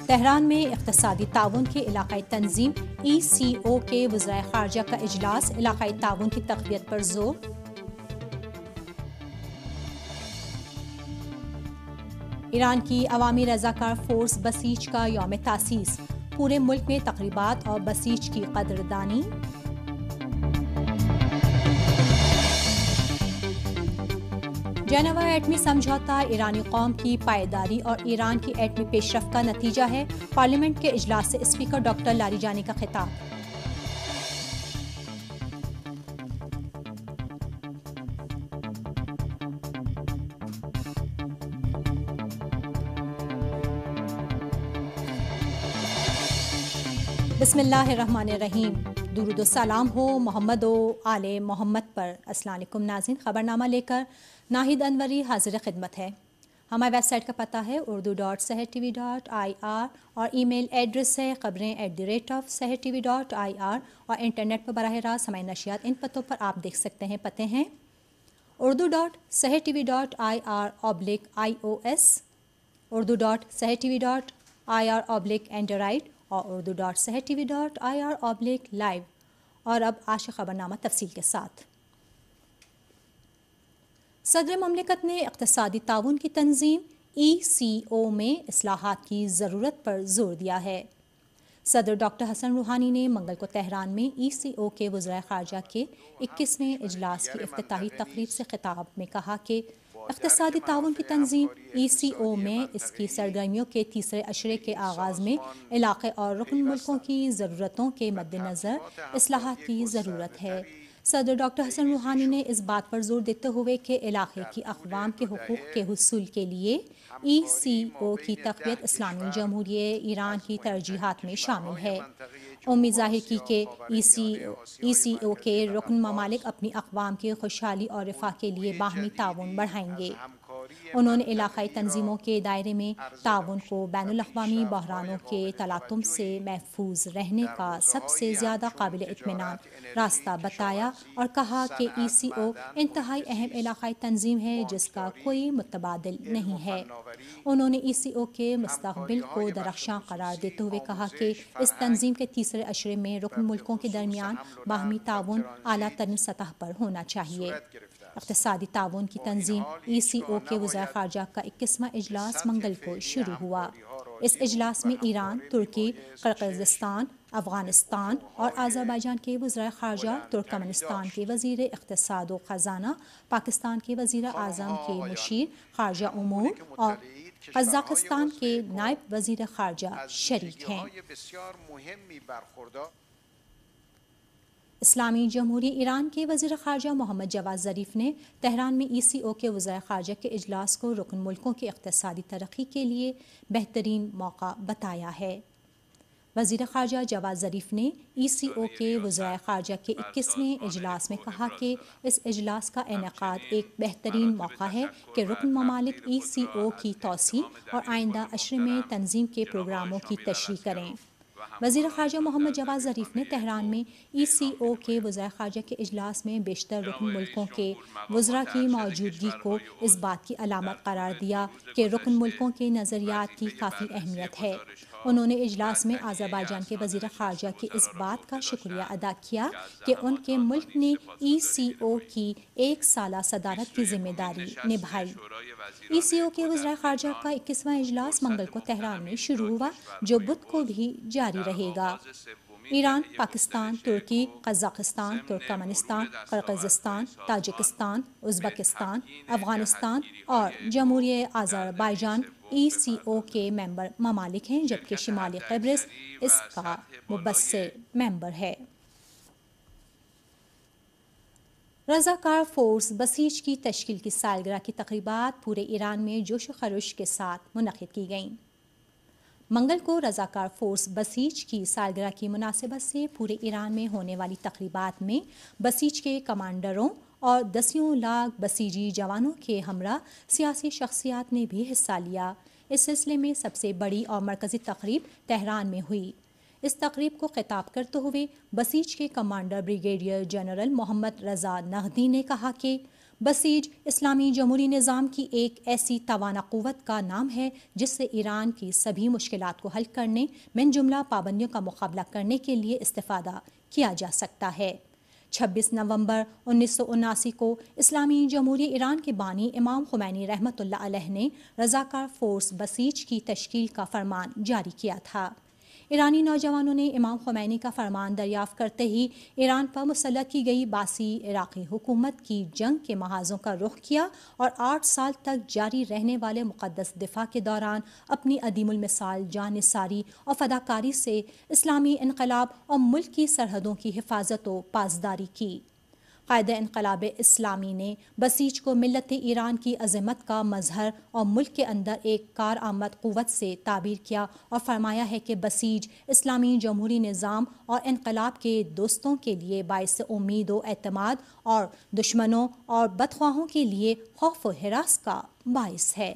Tehran میں اقتصادی تعاون کے علاقائی تنظیم ECO کے وزرائے خارجہ کا اجلاس، علاقائی تعاون کی تقویت پر زور۔ ایران کی عوامی رضاکار فورس بسیج کا یوم تاسیس، پورے ملک میں تقریبات اور بسیج کی قدردانی۔ جنیوا ایٹمی سمجھوتہ ایرانی قوم کی پائیداری اور ایران کی ایٹمی پیش رفت کا نتیجہ ہے، پارلیمنٹ کے اجلاس سے اسپیکر ڈاکٹر لاریجانی کا خطاب۔ بسم اللہ الرحمن الرحیم، درود و سلام ہو محمد و آل محمد پر۔ السلام علیکم ناظرین، خبرنامہ لے کر ناہید انوری حاضر خدمت ہے۔ ہماری ویب سائٹ کا پتہ ہے urdu.sehertv.ir اور ای میل ایڈریس ہے خبریں@sehertv.ir اور انٹرنیٹ پر براہ راست ہماری نشریات ان پتوں پر آپ دیکھ سکتے ہیں۔ پتے ہیں urdu.sehertv.ir/ios، urdu.sehertv.ir/android اور urdu.sehertv.ir/live۔ اور اب آج کا خبرنامہ تفصیل کے ساتھ۔ صدر مملکت نے اقتصادی تعاون کی تنظیم ECO میں اصلاحات کی ضرورت پر زور دیا ہے۔ صدر ڈاکٹر حسن روحانی نے منگل کو تہران میں ECO کے وزرائے خارجہ کے 21ویں اجلاس کی افتتاحی تقریب سے خطاب میں کہا کہ اقتصادی تعاون کی تنظیم ECO میں اس کی سرگرمیوں کے تیسرے اشرے کے آغاز میں علاقے اور رکن ملکوں کی ضرورتوں کے مد نظر اصلاحات کی ضرورت ہے۔ صدر ڈاکٹر حسن روحانی نے اس بات پر زور دیتے ہوئے کہ علاقے کی اقوام کے حقوق کے حصول کے لیے ECO کی تقویت اسلامی جمہوریہ ایران کی ترجیحات میں شامل ہے۔ امید ظاہر کی کہ ECO کے رکن ممالک اپنی اقوام کی خوشحالی اور رفاہ کے لیے باہمی تعاون بڑھائیں گے۔ انہوں نے علاقائی تنظیموں کے دائرے میں تعاون کو بین الاقوامی بحرانوں کے تلاطم سے محفوظ رہنے کا سب سے زیادہ قابل اطمینان راستہ بتایا اور کہا کہ ECO انتہائی اہم علاقائی تنظیم ہے جس کا کوئی متبادل نہیں ہے۔ انہوں نے ECO کے مستقبل کو درخشاں قرار دیتے ہوئے کہا کہ اس تنظیم کے تیسرے اشرے میں رکن ملکوں کے درمیان باہمی تعاون اعلیٰ ترین سطح پر ہونا چاہیے۔ اقتصادی تعاون کی تنظیم ECO کے وزرائے خارجہ کا 21واں اجلاس منگل کو شروع ہوا۔ اس اجلاس میں ایران، ترکی، قرقیزستان، افغانستان اور آذربائیجان کے وزرائے خارجہ، ترکمنستان کے وزیر اقتصاد و خزانہ، پاکستان کے وزیر اعظم کے مشیر خارجہ امور اور قزاقستان کے نائب وزیر خارجہ شریک ہیں۔ اسلامی جمہوریہ ایران کے وزیر خارجہ محمد جواد ظریف نے تہران میں ECO کے وزرائے خارجہ کے اجلاس کو رکن ملکوں کی اقتصادی ترقی کے لیے بہترین موقع بتایا ہے۔ وزیر خارجہ جواد ظریف نے ECO کے وزرائے خارجہ کے 21ویں اجلاس میں کہا کہ اس اجلاس کا انعقاد ایک بہترین موقع ہے کہ رکن ممالک ECO کی توسیع اور آئندہ اشرے میں تنظیم کے پروگراموں کی تشریح کریں۔ وزیر خارجہ محمد جواد ظریف نے تہران میں ECO کے وزرائے خارجہ کے اجلاس میں بیشتر رکن ملکوں کے وزراء کی موجودگی کو اس بات کی علامت قرار دیا کہ رکن ملکوں کے نظریات کی کافی اہمیت ہے۔ انہوں نے اجلاس میں آذربائیجان کے وزیر خارجہ کی اس بات کا شکریہ ادا کیا کہ ان کے ملک نے ECO کی 1 سالہ صدارت کی ذمہ داری نبھائی۔ ECO کے وزرائے خارجہ کا 21واں اجلاس منگل کو تہران میں شروع ہوا جو بدھ کو بھی جاری رہے گا۔ Iran, Pakistan, Turkey, Kazakhstan, Turkmenistan, Kyrgyzstan, Tajikistan, Uzbekistan, Afghanistan اور جمہوریہ آذربائیجان ECO کے ممبر ممالک ہیں، جبکہ شمالی قبرص اس کا مبصر ممبر ہے۔ رضاکار فورس بسیج کی تشکیل کی سالگرہ کی تقریبات پورے ایران میں جوش و خروش کے ساتھ منعقد کی گئیں۔ منگل کو رضاکار فورس بسیج کی سالگرہ کی مناسبت سے پورے ایران میں ہونے والی تقریبات میں بسیج کے کمانڈروں اور دسیوں لاکھ بسیجی جوانوں کے ہمراہ سیاسی شخصیات نے بھی حصہ لیا۔ اس سلسلے میں سب سے بڑی اور مرکزی تقریب تہران میں ہوئی۔ اس تقریب کو خطاب کرتے ہوئے بسیج کے commander brigadier general Mohammad Reza Naqdi نے کہا کہ بسیج اسلامی جمہوری نظام کی ایک ایسی توانا قوت کا نام ہے جس سے ایران کی سبھی مشکلات کو حل کرنے من جملہ پابندیوں کا مقابلہ کرنے کے لیے استفادہ کیا جا سکتا ہے۔ 26 نومبر 1979 کو اسلامی جمہوریہ ایران کے بانی امام خمینی رحمۃ اللہ علیہ نے رضاکار فورس بسیج کی تشکیل کا فرمان جاری کیا تھا۔ ایرانی نوجوانوں نے امام خمینی کا فرمان دریافت کرتے ہی ایران پر مسلط کی گئی باسی عراقی حکومت کی جنگ کے محاذوں کا رخ کیا اور 8 سال تک جاری رہنے والے مقدس دفاع کے دوران اپنی عدیم المثال جان نثاری اور فداکاری سے اسلامی انقلاب اور ملک کی سرحدوں کی حفاظت و پاسداری کی۔ قائد انقلاب اسلامی نے بسیج کو ملت ایران کی عظمت کا مظہر اور ملک کے اندر ایک کارآمد قوت سے تعبیر کیا اور فرمایا ہے کہ بسیج اسلامی جمہوری نظام اور انقلاب کے دوستوں کے لیے باعث امید و اعتماد اور دشمنوں اور بدخواہوں کے لیے خوف و ہراس کا باعث ہے۔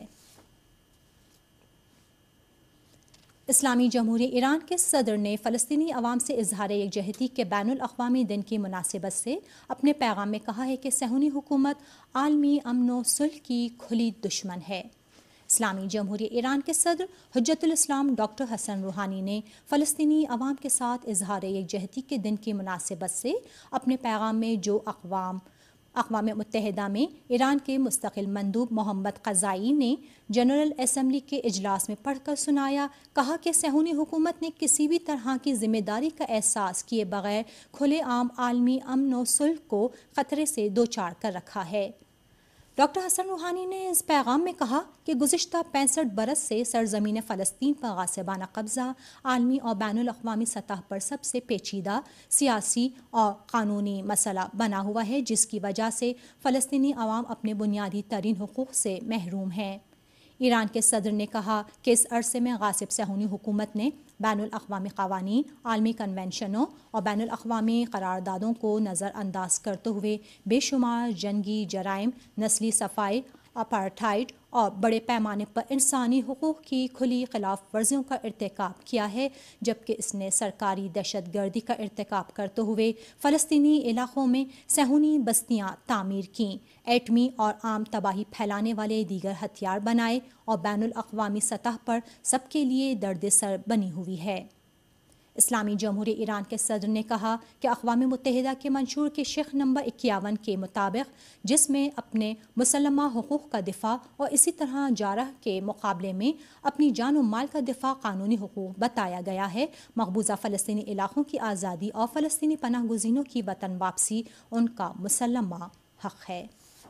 اسلامی جمہوریہ ایران کے صدر نے فلسطینی عوام سے اظہار یکجہتی کے بین الاقوامی دن کی مناسبت سے اپنے پیغام میں کہا ہے کہ صہیونی حکومت عالمی امن و صلح کی کھلی دشمن ہے۔ اسلامی جمہوریہ ایران کے صدر حجت الاسلام ڈاکٹر حسن روحانی نے فلسطینی عوام کے ساتھ اظہار یکجہتی کے دن کی مناسبت سے اپنے پیغام میں جو اقوام متحدہ میں ایران کے مستقل مندوب محمد قزائی نے جنرل اسمبلی کے اجلاس میں پڑھ کر سنایا، کہا کہ صہیونی حکومت نے کسی بھی طرح کی ذمہ داری کا احساس کیے بغیر کھلے عام عالمی امن و صلح کو خطرے سے دوچار کر رکھا ہے۔ ڈاکٹر حسن روحانی نے اس پیغام میں کہا کہ گزشتہ 65 برس سے سرزمین فلسطین پر غاصبانہ قبضہ عالمی اور بین الاقوامی سطح پر سب سے پیچیدہ سیاسی اور قانونی مسئلہ بنا ہوا ہے، جس کی وجہ سے فلسطینی عوام اپنے بنیادی ترین حقوق سے محروم ہیں۔ ایران کے صدر نے کہا کہ اس عرصے میں غاصب صہیونی حکومت نے بین الاقوامی قوانین، عالمی کنونشنوں اور بین الاقوامی قراردادوں کو نظر انداز کرتے ہوئے بے شمار جنگی جرائم، نسلی صفائی، اپارٹھائیڈ اور بڑے پیمانے پر انسانی حقوق کی کھلی خلاف ورزیوں کا ارتکاب کیا ہے، جبکہ اس نے سرکاری دہشت گردی کا ارتکاب کرتے ہوئے فلسطینی علاقوں میں صہیونی بستیاں تعمیر کیں، ایٹمی اور عام تباہی پھیلانے والے دیگر ہتھیار بنائے اور بین الاقوامی سطح پر سب کے لیے درد سر بنی ہوئی ہے۔ اسلامی جمہوریہ ایران کے صدر نے کہا کہ اقوام متحدہ کے منشور کے شق نمبر 51 کے مطابق، جس میں اپنے مسلمہ حقوق کا دفاع اور اسی طرح جارح کے مقابلے میں اپنی جان و مال کا دفاع قانونی حقوق بتایا گیا ہے، مقبوضہ فلسطینی علاقوں کی آزادی اور فلسطینی پناہ گزینوں کی وطن واپسی ان کا مسلمہ حق ہے۔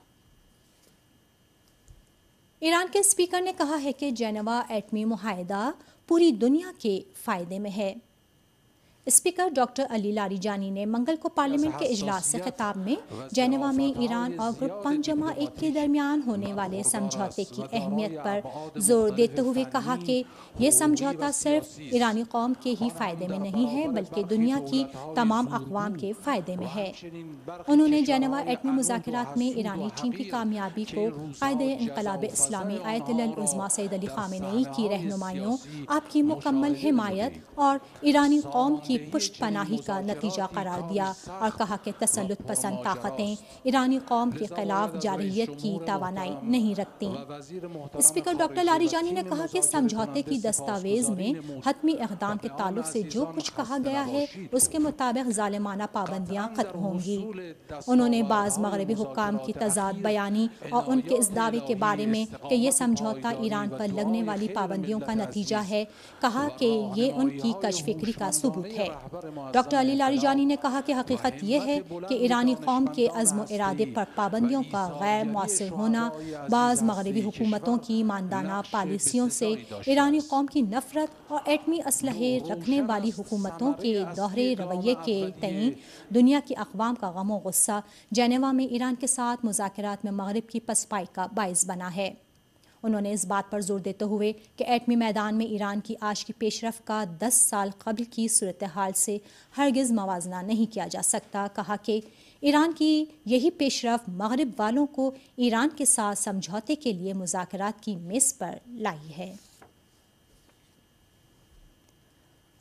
ایران کے اسپیکر نے کہا ہے کہ جنیوا ایٹمی معاہدہ پوری دنیا کے فائدے میں ہے۔ اسپیکر ڈاکٹر علی لاریجانی نے منگل کو پارلیمنٹ کے اجلاس سے خطاب میں جنیوا میں ایران اور گروپ 5+1 کے درمیان ہونے والے سمجھوتے کی اہمیت پر زور دیتے ہوئے کہا کہ یہ سمجھوتا صرف ایرانی قوم کے ہی فائدے میں نہیں ہے بلکہ دنیا کی تمام اقوام کے فائدے میں ہے۔ انہوں نے جنیوا ایٹمی مذاکرات میں ایرانی ٹیم کی کامیابی کو قائد انقلاب اسلامی آیت اللہ العظمیٰ سید علی خامنئی کی رہنمائیوں، آپ کی مکمل حمایت اور ایرانی قوم کی پشت پناہی کا نتیجہ قرار دیا اور کہا کہ تسلط پسند طاقتیں ایرانی قوم کے خلاف جارحیت کی توانائی نہیں رکھتیں۔ اسپیکر ڈاکٹر لاریجانی نے کہا کہ سمجھوتے کی دستاویز میں حتمی اقدام کے تعلق سے جو کچھ کہا گیا ہے اس کے مطابق ظالمانہ پابندیاں ختم ہوں گی۔ انہوں نے بعض مغربی حکام کی تضاد بیانی اور ان کے اس دعوے کے بارے میں کہ یہ سمجھوتا ایران پر لگنے والی پابندیوں کا نتیجہ ہے، کہا کہ یہ ان کی کج فکری کا ثبوت ہے۔ ڈاکٹر علی لاریجانی نے کہا کہ حقیقت یہ ہے کہ ایرانی قوم کے عزم و ارادے پر پابندیوں کا غیر مؤثر ہونا بعض مغربی حکومتوں کی ماندانہ پالیسیوں سے ایرانی قوم کی نفرت اور ایٹمی اسلحے رکھنے والی حکومتوں کے دوہرے رویے کے تئیں دنیا کی اقوام کا غم و غصہ جنیوا میں ایران کے ساتھ مذاکرات میں مغرب کی پسپائی کا باعث بنا ہے۔ انہوں نے اس بات پر زور دیتے ہوئے کہ ایٹمی میدان میں ایران کی آج کی پیش رفت کا 10 سال قبل کی صورتحال سے ہرگز موازنہ نہیں کیا جا سکتا، کہا کہ ایران کی یہی پیش رفت مغرب والوں کو ایران کے ساتھ سمجھوتے کے لیے مذاکرات کی میز پر لائی ہے۔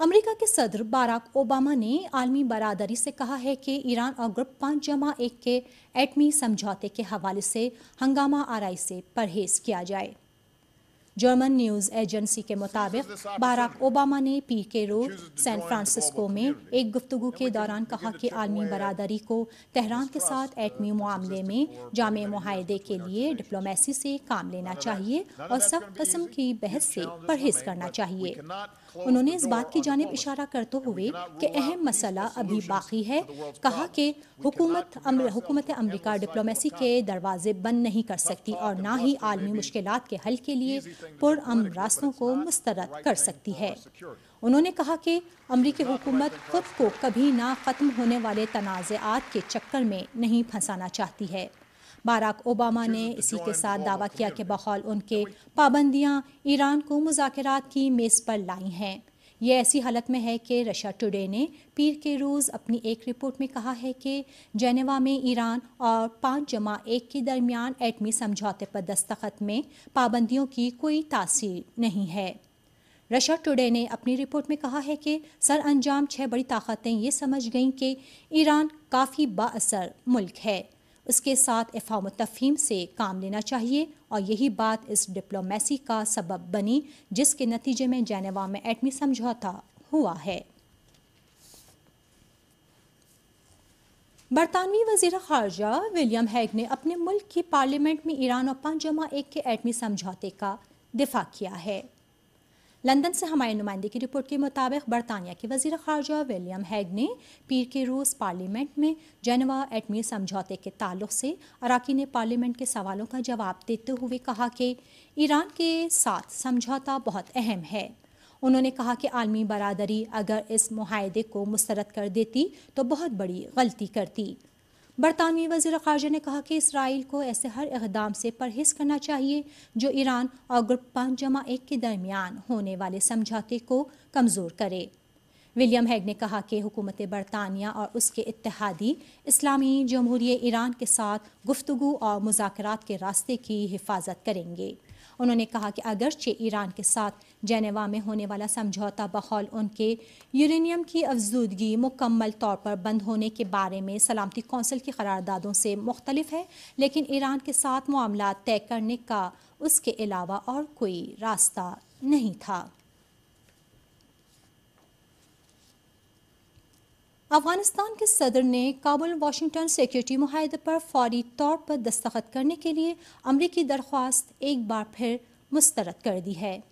امریکہ کے صدر باراک اوباما نے عالمی برادری سے کہا ہے کہ ایران اور گروپ 5+1 کے ایٹمی سمجھوتے کے حوالے سے ہنگامہ آرائی سے پرہیز کیا جائے۔ جرمن نیوز ایجنسی کے مطابق باراک اوباما نے پیر کے روز سین فرانسسکو میں ایک گفتگو کے دوران کہا کہ عالمی برادری کو تہران کے ساتھ ایٹمی معاملے میں جامع معاہدے کے لیے ڈپلومیسی سے کام لینا چاہیے اور سخت قسم کی بحث سے پرہیز کرنا چاہیے۔ انہوں نے اس بات کی جانب اشارہ کرتے ہوئے کہ اہم مسئلہ ابھی باقی ہے، کہا کہ حکومت امریکہ ڈپلومیسی کے دروازے بند نہیں کر سکتی اور نہ ہی عالمی مشکلات کے حل کے لیے پرامن راستوں کو مسترد کر سکتی ہے۔ انہوں نے کہا کہ امریکی حکومت خود کو کبھی نہ ختم ہونے والے تنازعات کے چکر میں نہیں پھنسانا چاہتی ہے۔ باراک اوباما نے اسی کے ساتھ دعویٰ کیا کہ بقول ان کے پابندیاں ایران کو مذاکرات کی میز پر لائی ہیں۔ یہ ایسی حالت میں ہے کہ رشیا ٹوڈے نے پیر کے روز اپنی ایک رپورٹ میں کہا ہے کہ جنیوا میں ایران اور 5+1 کے درمیان ایٹمی سمجھوتے پر دستخط میں پابندیوں کی کوئی تاثیر نہیں ہے۔ رشیا ٹوڈے نے اپنی رپورٹ میں کہا ہے کہ سر انجام 6 بڑی طاقتیں یہ سمجھ گئیں کہ ایران کافی بااثر ملک ہے، اس کے ساتھ افہام و تفہیم سے کام لینا چاہیے، اور یہی بات اس ڈپلومیسی کا سبب بنی جس کے نتیجے میں جنیوا میں ایٹمی سمجھوتا ہوا ہے۔ برطانوی وزیر خارجہ ولیم ہیگ نے اپنے ملک کی پارلیمنٹ میں ایران اور 5+1 کے ایٹمی سمجھوتے کا دفاع کیا ہے۔ لندن سے ہمارے نمائندے کی رپورٹ کے مطابق برطانیہ کے وزیر خارجہ ولیم ہیگ نے پیر کے روز پارلیمنٹ میں جنیوا ایٹمی سمجھوتے کے تعلق سے اراکین پارلیمنٹ کے سوالوں کا جواب دیتے ہوئے کہا کہ ایران کے ساتھ سمجھوتا بہت اہم ہے۔ انہوں نے کہا کہ عالمی برادری اگر اس معاہدے کو مسترد کر دیتی تو بہت بڑی غلطی کرتی۔ برطانوی وزیر خارجہ نے کہا کہ اسرائیل کو ایسے ہر اقدام سے پرہیز کرنا چاہیے جو ایران اور گروپ 5+1 کے درمیان ہونے والے سمجھوتے کو کمزور کرے۔ ولیم ہیگ نے کہا کہ حکومت برطانیہ اور اس کے اتحادی اسلامی جمہوریہ ایران کے ساتھ گفتگو اور مذاکرات کے راستے کی حفاظت کریں گے۔ انہوں نے کہا کہ اگرچہ ایران کے ساتھ جنیوا میں ہونے والا سمجھوتا بقول ان کے یورینیم کی افزودگی مکمل طور پر بند ہونے کے بارے میں سلامتی کونسل کی قراردادوں سے مختلف ہے، لیکن ایران کے ساتھ معاملات طے کرنے کا اس کے علاوہ اور کوئی راستہ نہیں تھا۔ افغانستان کے صدر نے کابل واشنگٹن سیکورٹی معاہدے پر فوری طور پر دستخط کرنے کے لیے امریکی درخواست ایک بار پھر مسترد کر دی ہے۔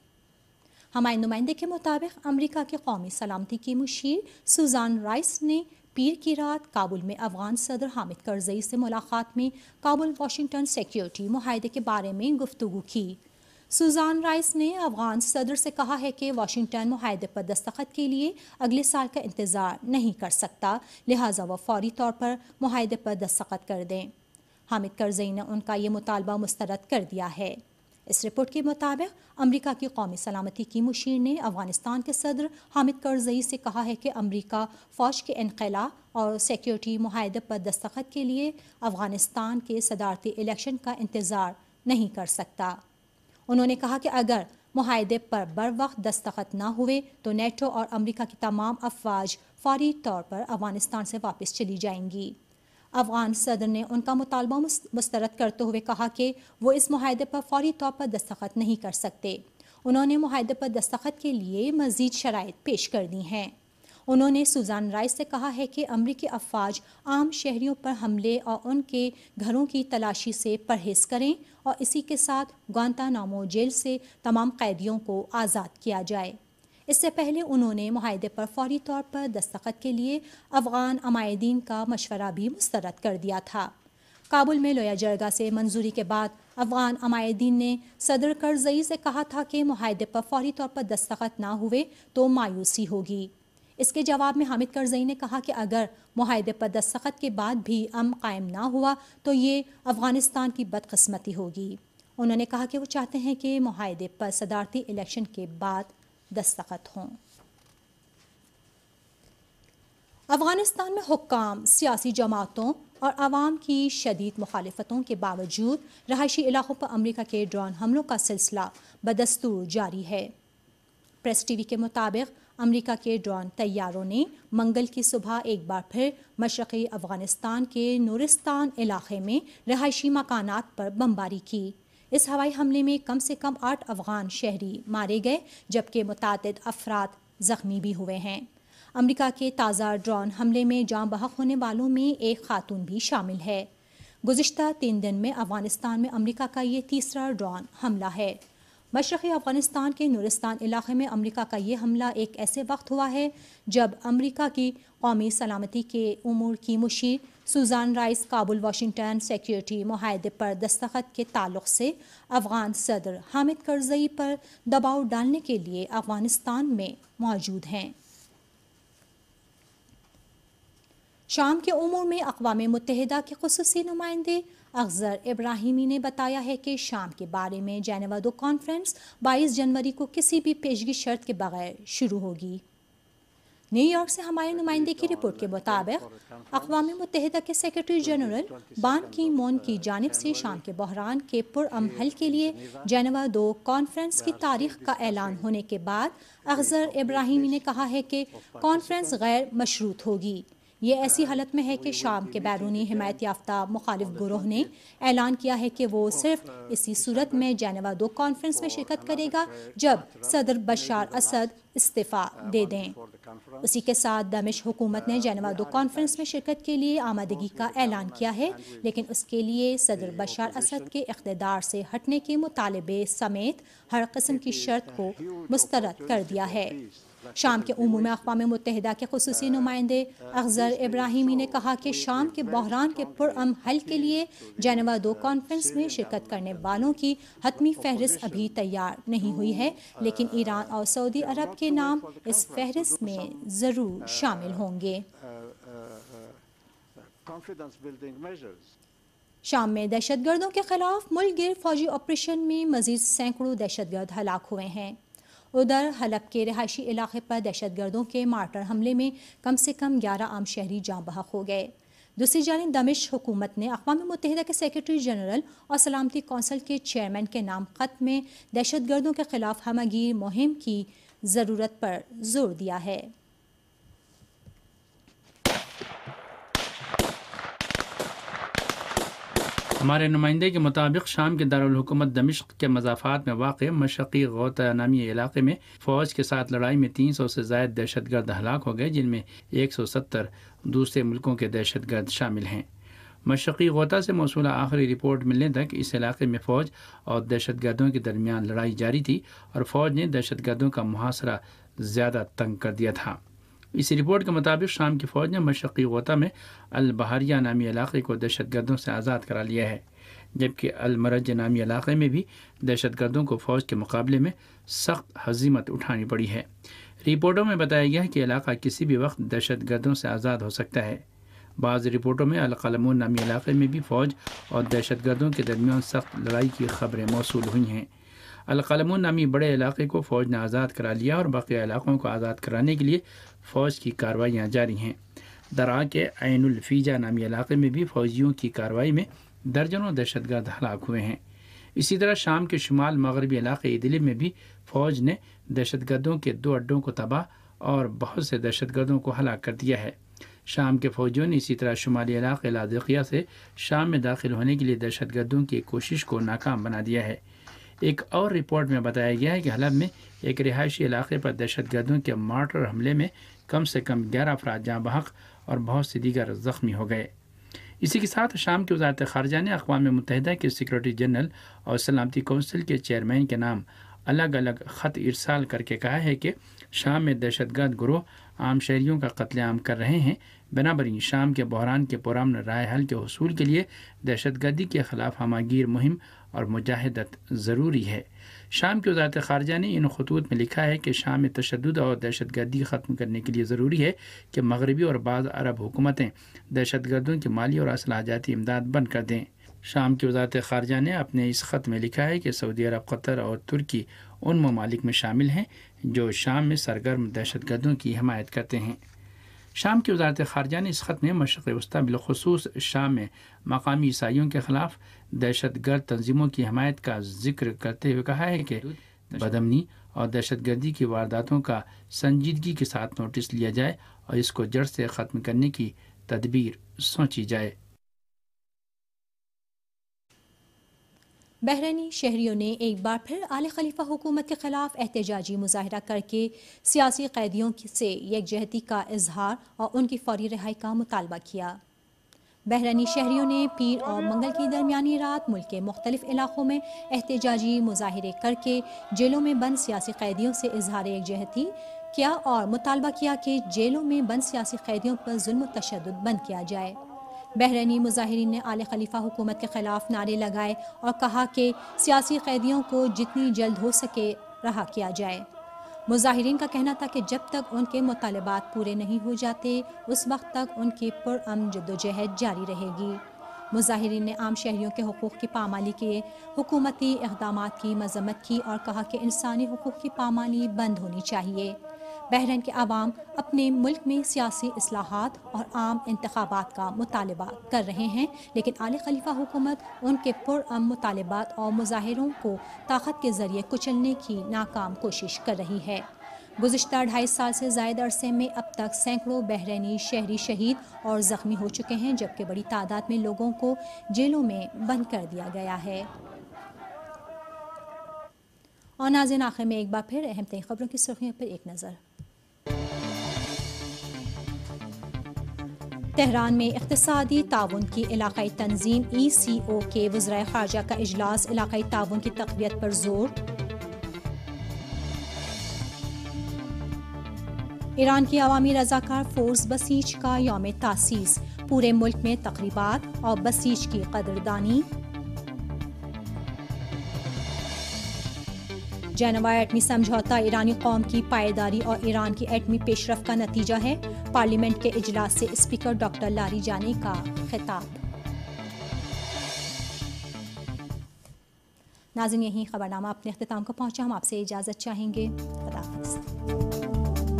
ہمارے نمائندے کے مطابق امریکہ کے قومی سلامتی کی مشیر سوزان رائس نے پیر کی رات کابل میں افغان صدر حامد کرزئی سے ملاقات میں کابل واشنگٹن سیکورٹی معاہدے کے بارے میں گفتگو کی۔ سوزان رائس نے افغان صدر سے کہا ہے کہ واشنگٹن معاہدے پر دستخط کے لیے اگلے سال کا انتظار نہیں کر سکتا، لہٰذا وہ فوری طور پر معاہدے پر دستخط کر دیں۔ حامد کرزئی نے ان کا یہ مطالبہ مسترد کر دیا ہے۔ اس رپورٹ کے مطابق امریکہ کی قومی سلامتی کی مشیر نے افغانستان کے صدر حامد کرزئی سے کہا ہے کہ امریکہ فوج کے انخلا اور سیکورٹی معاہدے پر دستخط کے لیے افغانستان کے صدارتی الیکشن کا انتظار نہیں کر سکتا۔ انہوں نے کہا کہ اگر معاہدے پر بروقت دستخط نہ ہوئے تو نیٹو اور امریکہ کی تمام افواج فوری طور پر افغانستان سے واپس چلی جائیں گی۔ افغان صدر نے ان کا مطالبہ مسترد کرتے ہوئے کہا کہ وہ اس معاہدے پر فوری طور پر دستخط نہیں کر سکتے۔ انہوں نے معاہدے پر دستخط کے لیے مزید شرائط پیش کر دی ہیں۔ انہوں نے سوزان رائس سے کہا ہے کہ امریکی افواج عام شہریوں پر حملے اور ان کے گھروں کی تلاشی سے پرہیز کریں اور اسی کے ساتھ گوانتانامو جیل سے تمام قیدیوں کو آزاد کیا جائے۔ اس سے پہلے انہوں نے معاہدے پر فوری طور پر دستخط کے لیے افغان عمائدین کا مشورہ بھی مسترد کر دیا تھا۔ کابل میں لویا جرگہ سے منظوری کے بعد افغان عمائدین نے صدر کرزئی سے کہا تھا کہ معاہدے پر فوری طور پر دستخط نہ ہوئے تو مایوسی ہوگی۔ اس کے جواب میں حامد کرزئی نے کہا کہ اگر معاہدے پر دستخط کے بعد بھی امن قائم نہ ہوا تو یہ افغانستان کی بدقسمتی ہوگی۔ انہوں نے کہا کہ وہ چاہتے ہیں کہ معاہدے پر صدارتی الیکشن کے بعد دستخط ہوں۔ افغانستان میں حکام، سیاسی جماعتوں اور عوام کی شدید مخالفتوں کے باوجود رہائشی علاقوں پر امریکہ کے ڈرون حملوں کا سلسلہ بدستور جاری ہے۔ پریس ٹی وی کے مطابق امریکہ کے ڈرون طیاروں نے منگل کی صبح ایک بار پھر مشرقی افغانستان کے نورستان علاقے میں رہائشی مکانات پر بمباری کی۔ اس ہوائی حملے میں کم سے کم 8 افغان شہری مارے گئے جبکہ متعدد افراد زخمی بھی ہوئے ہیں۔ امریکہ کے تازہ ڈرون حملے میں جاں بحق ہونے والوں میں ایک خاتون بھی شامل ہے۔ گزشتہ 3 دن میں افغانستان میں امریکہ کا یہ تیسرا ڈرون حملہ ہے۔ مشرقی افغانستان کے نورستان علاقے میں امریکہ کا یہ حملہ ایک ایسے وقت ہوا ہے جب امریکہ کی قومی سلامتی کے امور کی مشیر سوزان رائس کابل واشنگٹن سیکیورٹی معاہدے پر دستخط کے تعلق سے افغان صدر حامد کرزئی پر دباؤ ڈالنے کے لیے افغانستان میں موجود ہیں۔ شام کے امور میں اقوام متحدہ کے خصوصی نمائندے اخضر ابراہیمی نے بتایا ہے کہ شام کے بارے میں جنیوا 2 کانفرنس 22 جنوری کو کسی بھی پیشگی شرط کے بغیر شروع ہوگی۔ نیو یارک سے ہمارے نمائندے کی رپورٹ کے مطابق اقوام متحدہ کے سیکرٹری جنرل بان کی مون کی جانب سے شام کے بحران کے پرامن حل کے لیے جنیوا 2 کانفرنس کی تاریخ کا اعلان ہونے کے بعد اخضر ابراہیمی نے کہا ہے کہ کانفرنس غیر مشروط ہوگی۔ یہ ایسی حالت میں ہے کہ شام کے بیرونی حمایت یافتہ مخالف گروہ نے اعلان کیا ہے کہ وہ صرف اسی صورت میں جنیوا 2 کانفرنس میں شرکت کرے گا جب صدر بشار اسد استعفیٰ دے دیں۔ اسی کے ساتھ دمشق حکومت نے جنیوا 2 کانفرنس میں شرکت کے لیے آمادگی کا اعلان کیا ہے، لیکن اس کے لیے صدر بشار اسد کے اقتدار سے ہٹنے کے مطالبے سمیت ہر قسم کی شرط کو مسترد کر دیا ہے۔ شام کے امور میں اقوام متحدہ کے خصوصی نمائندے اخضر ابراہیمی نے کہا کہ شام کے بحران کے پرامن حل کے لیے جنیوا 2 کانفرنس میں شرکت کرنے والوں کی حتمی فہرست ابھی تیار نہیں ہوئی ہے، لیکن ایران اور سعودی عرب کے نام اس فہرست میں ضرور شامل ہوں گے۔ شام میں دہشت گردوں کے خلاف ملک گیر فوجی آپریشن میں مزید سینکڑوں دہشت گرد ہلاک ہوئے ہیں۔ ادھر حلب کے رہائشی علاقے پر دہشت گردوں کے مارٹر حملے میں کم سے کم 11 عام شہری جاں بحق ہو گئے۔ دوسری جانب دمشق حکومت نے اقوام متحدہ کے سیکرٹری جنرل اور سلامتی کونسل کے چیئرمین کے نام خط میں دہشت گردوں کے خلاف ہمہ گیر مہم کی ضرورت پر زور دیا ہے۔ ہمارے نمائندے کے مطابق شام کے دارالحکومت دمشق کے مضافات میں واقع مشرقی غوطہ نامی علاقے میں فوج کے ساتھ لڑائی میں 300 سے زائد دہشت گرد ہلاک ہو گئے، جن میں 170 دوسرے ملکوں کے دہشت گرد شامل ہیں۔ مشرقی غوطہ سے موصولہ آخری رپورٹ ملنے تک اس علاقے میں فوج اور دہشت گردوں کے درمیان لڑائی جاری تھی اور فوج نے دہشت گردوں کا محاصرہ زیادہ تنگ کر دیا تھا۔ اس رپورٹ کے مطابق شام کی فوج نے مشرقی غوطہ میں البحریہ نامی علاقے کو دہشت گردوں سے آزاد کرا لیا ہے، جبکہ المرج نامی علاقے میں بھی دہشت گردوں کو فوج کے مقابلے میں سخت ہزیمت اٹھانی پڑی ہے۔ رپورٹوں میں بتایا گیا ہے کہ علاقہ کسی بھی وقت دہشت گردوں سے آزاد ہو سکتا ہے۔ بعض رپورٹوں میں القلمون نامی علاقے میں بھی فوج اور دہشت گردوں کے درمیان سخت لڑائی کی خبریں موصول ہوئی ہیں۔ القلمون نامی بڑے علاقے کو فوج نے آزاد کرا لیا اور باقی علاقوں کو آزاد کرانے کے لیے فوج کی کارروائیاں جاری ہیں۔ درعا کے عین الفیجہ نامی علاقے میں بھی فوجیوں کی کارروائی میں درجنوں دہشت گرد ہلاک ہوئے ہیں۔ اسی طرح شام کے شمال مغربی علاقے ادلب میں بھی فوج نے دہشت گردوں کے 2 اڈوں کو تباہ اور بہت سے دہشت گردوں کو ہلاک کر دیا ہے۔ شام کے فوجیوں نے اسی طرح شمالی علاقے لاذقیہ سے شام میں داخل ہونے کے لیے دہشت گردوں کی کوشش کو ناکام بنا دیا ہے۔ ایک اور رپورٹ میں بتایا گیا ہے کہ حلب میں ایک رہائشی علاقے پر دہشت گردوں کے مارٹر حملے میں کم سے کم 11 افراد جاں بحق اور بہت سے دیگر زخمی ہو گئے۔ اسی کے ساتھ شام کی وزارت خارجہ نے اقوام متحدہ کے سیکرٹری جنرل اور سلامتی کونسل کے چیئرمین کے نام الگ الگ خط ارسال کر کے کہا ہے کہ شام میں دہشت گرد گروہ عام شہریوں کا قتل عام کر رہے ہیں، بنابراین شام کے بحران کے پرامن رائے حل کے حصول کے لیے دہشت گردی کے خلاف ہمہ گیر مہم اور مجاہدت ضروری ہے۔ شام کی وزارت خارجہ نے ان خطوط میں لکھا ہے کہ شام میں تشدد اور دہشت گردی ختم کرنے کے لیے ضروری ہے کہ مغربی اور بعض عرب حکومتیں دہشت گردوں کی مالی اور اسلحہ جاتی امداد بند کر دیں۔ شام کی وزارت خارجہ نے اپنے اس خط میں لکھا ہے کہ سعودی عرب، قطر اور ترکی ان ممالک میں شامل ہیں جو شام میں سرگرم دہشت گردوں کی حمایت کرتے ہیں۔ شام کی وزارت خارجہ نے اس خط میں مشرق وسطیٰ بالخصوص شام میں مقامی عیسائیوں کے خلاف دہشت گرد تنظیموں کی حمایت کا ذکر کرتے ہوئے کہا ہے کہ بدامنی اور دہشت گردی کی وارداتوں کا سنجیدگی کے ساتھ نوٹس لیا جائے اور اس کو جڑ سے ختم کرنے کی تدبیر سوچی جائے۔ بحرینی شہریوں نے ایک بار پھر آل خلیفہ حکومت کے خلاف احتجاجی مظاہرہ کر کے سیاسی قیدیوں سے یکجہتی کا اظہار اور ان کی فوری رہائی کا مطالبہ کیا۔ بحرینی شہریوں نے پیر اور منگل کی درمیانی رات ملک کے مختلف علاقوں میں احتجاجی مظاہرے کر کے جیلوں میں بند سیاسی قیدیوں سے اظہار یکجہتی کیا اور مطالبہ کیا کہ جیلوں میں بند سیاسی قیدیوں پر ظلم و تشدد بند کیا جائے۔ بحرینی مظاہرین نے آل خلیفہ حکومت کے خلاف نعرے لگائے اور کہا کہ سیاسی قیدیوں کو جتنی جلد ہو سکے رہا کیا جائے۔ مظاہرین کا کہنا تھا کہ جب تک ان کے مطالبات پورے نہیں ہو جاتے اس وقت تک ان کی پرامن جدوجہد جاری رہے گی۔ مظاہرین نے عام شہریوں کے حقوق کی پامالی کے حکومتی اقدامات کی مذمت کی اور کہا کہ انسانی حقوق کی پامالی بند ہونی چاہیے۔ بحرین کے عوام اپنے ملک میں سیاسی اصلاحات اور عام انتخابات کا مطالبہ کر رہے ہیں، لیکن آل خلیفہ حکومت ان کے پرامن مطالبات اور مظاہروں کو طاقت کے ذریعے کچلنے کی ناکام کوشش کر رہی ہے۔ گزشتہ 2.5 سال سے زائد عرصے میں اب تک سینکڑوں بحرینی شہری شہید اور زخمی ہو چکے ہیں، جبکہ بڑی تعداد میں لوگوں کو جیلوں میں بند کر دیا گیا ہے۔ اور ناظرین، آخر میں ایک بار پھر اہم ترین خبروں کی سرخیوں پر ایک نظر۔ تہران میں اقتصادی تعاون کی علاقائی تنظیم ECO کے وزرائے خارجہ کا اجلاس، علاقائی تعاون کی تقویت پر زور۔ ایران کی عوامی رضاکار فورس بسیج کا یوم تاسیس، پورے ملک میں تقریبات اور بسیج کی قدردانی۔ جنیوا ایٹمی سمجھوتہ ایرانی قوم کی پائیداری اور ایران کی ایٹمی پیش رفت کا نتیجہ ہے، پارلیمنٹ کے اجلاس سے اسپیکر ڈاکٹر لاری جانی کا خطاب۔ ناظرین، یہیں خبرنامہ اپنے اختتام کو پہنچا، ہم آپ سے اجازت چاہیں گے۔ خدا حافظ۔